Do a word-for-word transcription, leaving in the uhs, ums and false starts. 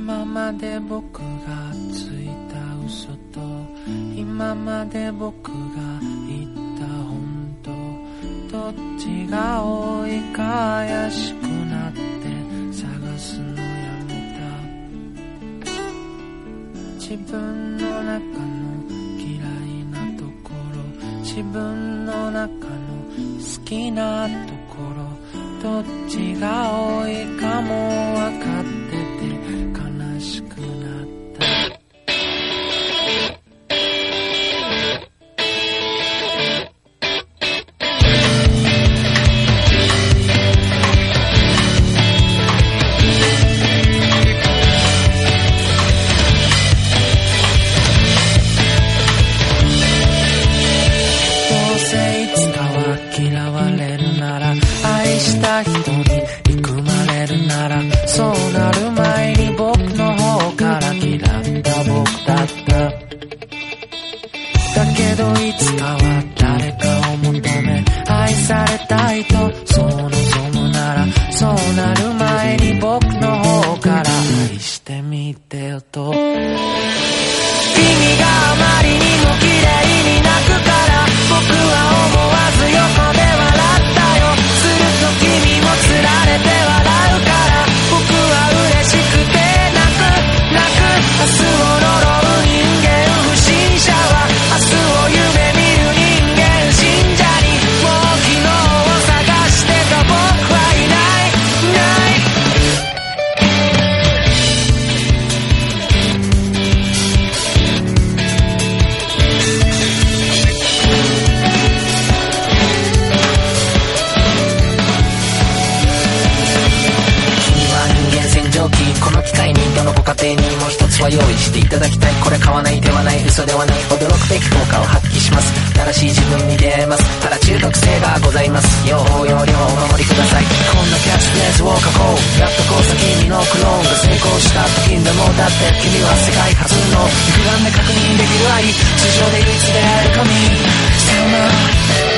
今まで僕がついた嘘と今まで僕が言った本当、どっちが多いか怪しくなって探すのやめた。自分の中の嫌いなところ、自分の中の好きなところ、どっちが多いかも分かってて悲しくなった。どうせいつかは嫌われるなら、愛した人に憎まれるなら、そうなる前に僕の方から嫌った僕だった。だけどいつかは誰かを求め愛されたいとそう望むなら、そうなる前に僕の方から愛してみてよと。君があまりにも綺麗に泣くから僕は思わず横で笑ったよ。すると君もつられて笑うから僕は嬉しくて泣く泣く。明日を呪う人間不審者は明日を夢見る人間信者に、もう昨日を探してた僕はいないいない。この機会にどのご家庭にも一つは用意していただきたい。これ買わない手はない嘘ではない驚くべき効果を発揮します。新しい自分に出会えます。ただ中毒性がございます。用法用量お守りください。こんなキャッチフレーズを書こう。やっとこそ君のクローンが成功した時でもだって君は世界初の肉眼で確認できる愛、通常で唯一である神。さよなら。